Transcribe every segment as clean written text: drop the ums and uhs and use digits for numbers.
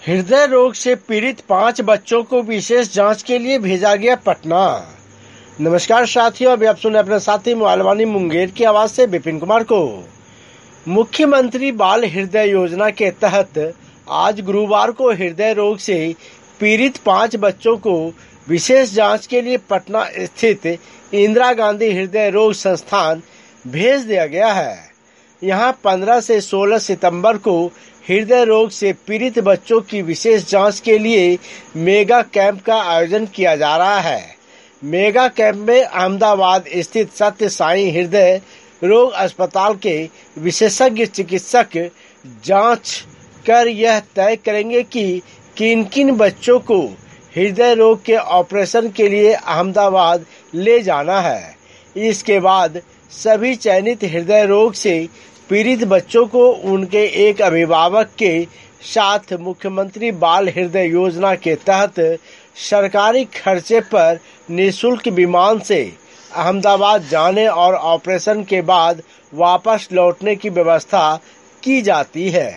हृदय रोग से पीड़ित 5 बच्चों को विशेष जांच के लिए भेजा गया पटना। नमस्कार साथियों, अभी आप सुने अपने साथी मोबाइल मुंगेर की आवाज से विपिन कुमार को। मुख्यमंत्री बाल हृदय योजना के तहत आज गुरुवार को हृदय रोग से पीड़ित 5 बच्चों को विशेष जांच के लिए पटना स्थित इंदिरा गांधी हृदय रोग संस्थान भेज दिया गया है। यहां 15 से 16 सितंबर को हृदय रोग से पीड़ित बच्चों की विशेष जांच के लिए मेगा कैंप का आयोजन किया जा रहा है। मेगा कैंप में अहमदाबाद स्थित सत्य साई हृदय रोग अस्पताल के विशेषज्ञ चिकित्सक जांच कर यह तय करेंगे कि किन किन बच्चों को हृदय रोग के ऑपरेशन के लिए अहमदाबाद ले जाना है। इसके बाद सभी चयनित हृदय रोग से पीड़ित बच्चों को उनके एक अभिभावक के साथ मुख्यमंत्री बाल हृदय योजना के तहत सरकारी खर्चे पर निःशुल्क विमान से अहमदाबाद जाने और ऑपरेशन के बाद वापस लौटने की व्यवस्था की जाती है।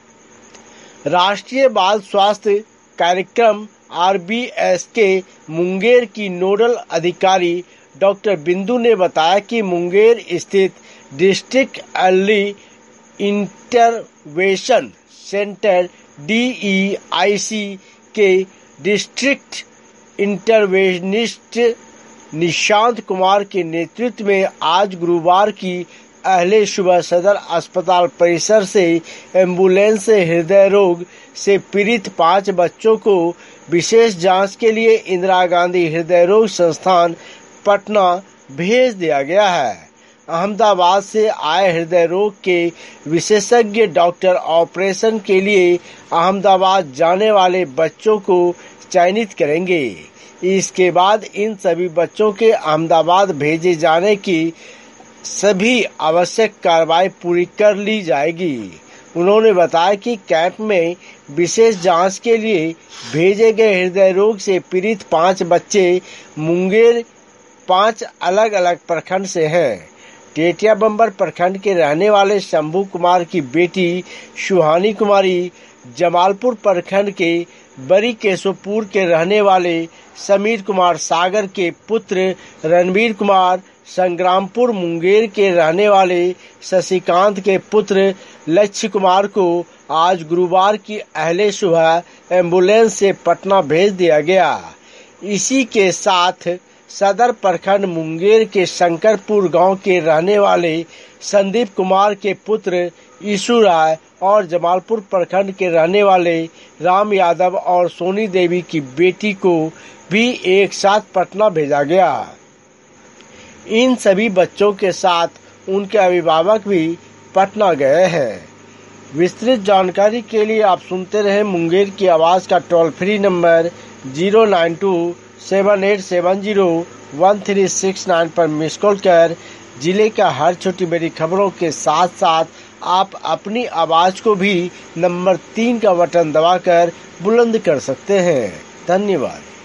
राष्ट्रीय बाल स्वास्थ्य कार्यक्रम RBS के मुंगेर की नोडल अधिकारी डॉक्टर बिंदु ने बताया कि मुंगेर स्थित district early intervention centre DEIC के डिस्ट्रिक्ट इंटरवेनिस्ट निशांत कुमार के नेतृत्व में आज गुरुवार की अहले सुबह सदर अस्पताल परिसर से एम्बुलेंस से हृदय रोग से पीड़ित 5 बच्चों को विशेष जांच के लिए इंदिरा गांधी हृदय रोग संस्थान पटना भेज दिया गया है। अहमदाबाद से आए हृदय रोग के विशेषज्ञ डॉक्टर ऑपरेशन के लिए अहमदाबाद जाने वाले बच्चों को चयनित करेंगे। इसके बाद इन सभी बच्चों के अहमदाबाद भेजे जाने की सभी आवश्यक कार्रवाई पूरी कर ली जाएगी। उन्होंने बताया कि कैंप में विशेष जांच के लिए भेजे गए हृदय रोग से पीड़ित 5 बच्चे मुंगेर 5 अलग अलग प्रखंड से हैं। टेटिया बम्बर प्रखंड के रहने वाले शंभू कुमार की बेटी सुहानी कुमारी, जमालपुर प्रखंड के बड़ी केशवपुर के रहने वाले समीर कुमार, सागर के पुत्र रणवीर कुमार, संग्रामपुर मुंगेर के रहने वाले शशिकांत के पुत्र लक्ष्य कुमार को आज गुरुवार की अहले सुबह एम्बुलेंस से पटना भेज दिया गया। इसी के साथ सदर प्रखंड मुंगेर के शंकरपुर गांव के रहने वाले संदीप कुमार के पुत्र ईशु राय और जमालपुर प्रखंड के रहने वाले राम यादव और सोनी देवी की बेटी को भी एक साथ पटना भेजा गया। इन सभी बच्चों के साथ उनके अभिभावक भी पटना गए हैं। विस्तृत जानकारी के लिए आप सुनते रहे मुंगेर की आवाज का टोल फ्री नंबर 09278701369 पर मिस कॉल कर जिले का हर छोटी बड़ी खबरों के साथ साथ आप अपनी आवाज को भी नंबर 3 का बटन दबाकर बुलंद कर सकते हैं। धन्यवाद।